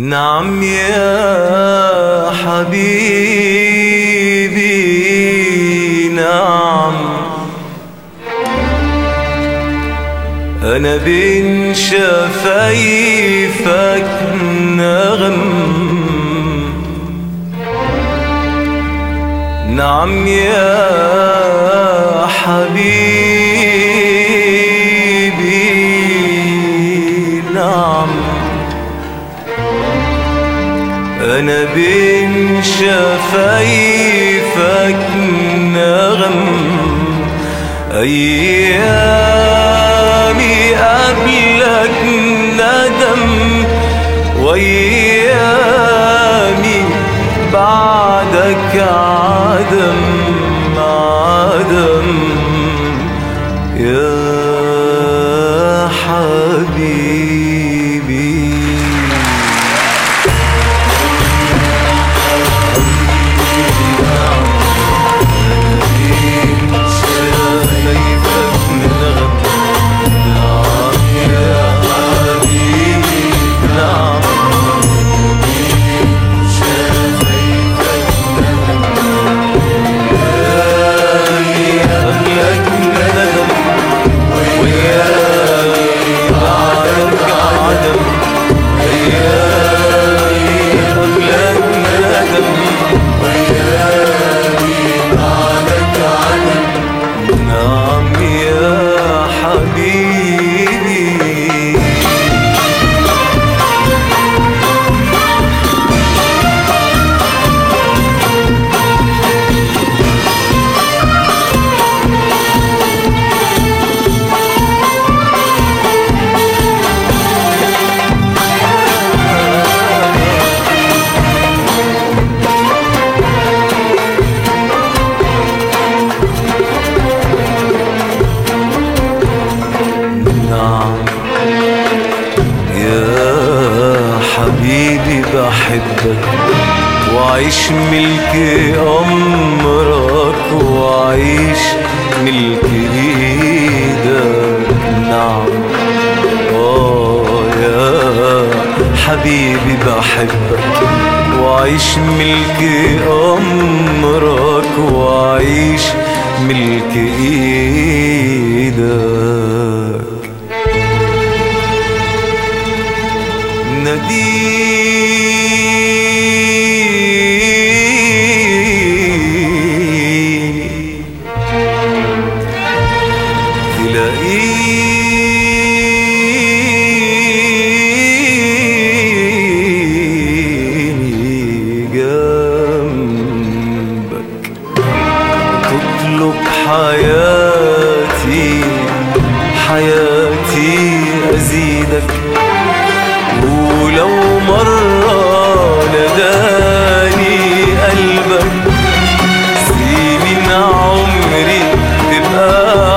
نعم يا حبيبي نعم، أنا بين شفايفك نغم. نعم يا حبيبي نعم، أنا بين شفايفك نغم. أيامي قبلك ندم، وأيامي بعدك عدم عدم يا حبيبي. بحبك وعيش ملك أمرك وعيش ملك إيدك. نعم يا حبيبي بحبك وعيش ملك أمرك وعيش ملك إيدك. تلاقيني جنبك تطلب حياتي حياتي أزيدك. ولو مرة ناداني قلبك سنين عمري تبقى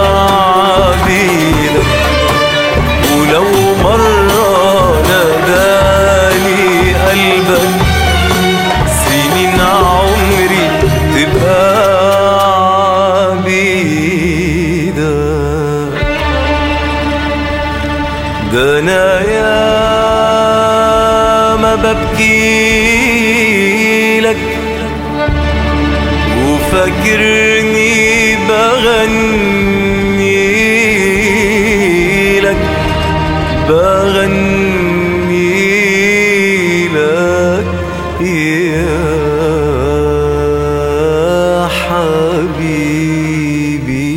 عبيدك. ولو مرة ناداني قلبك سنين عمري تبقى عبيدك. ده أنا يا ما ببكيلك وفاكرني بغنيلك بغنيلك يا حبيبي.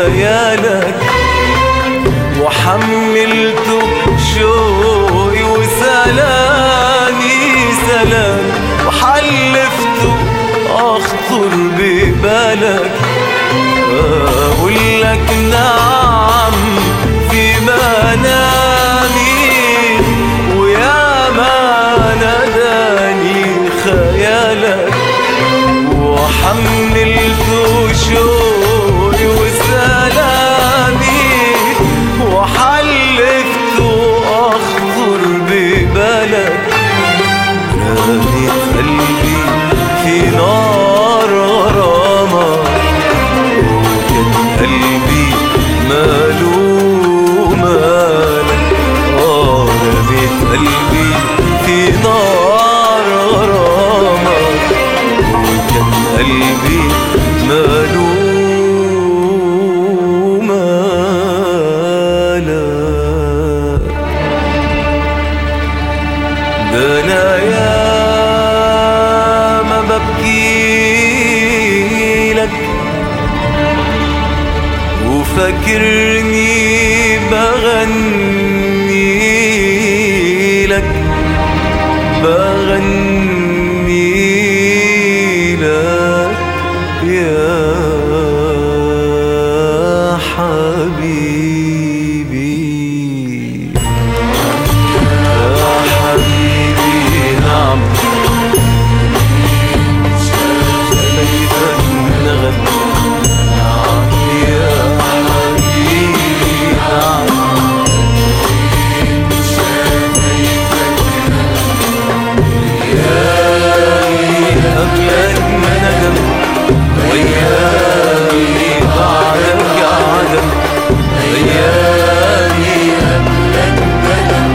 خيالك، وحملته شوقي وسلامي سلام، وحلفته أخطر ببالك. أقول لك نعم في منامي، ويا ما ناداني خيالك، وحملته شوقي وسلامي، وحلفته أخطر ببالك. رميت قلبي في نار غرامك، وكان قلبي ماله مالك. رميت قلبي في نار غرامك، وكان قلبي ماله مالك. ده أنا ياما ببكيلك، وفاكرني بغنيلك بغنيلك يا حبيبي يا حبيبي. نعم شايفك نغم، نعم يا حبيبي. نعم قبلك ندم، وياي بعدك عدم. وياي قبلك ندم،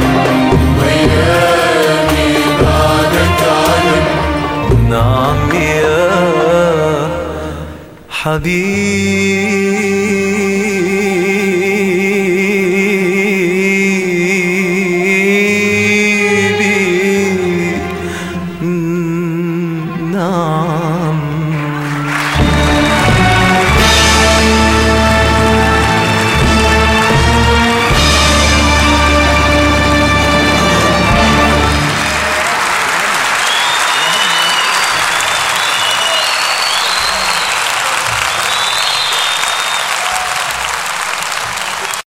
وياي بعدك عدم. نعم يا حبيبي.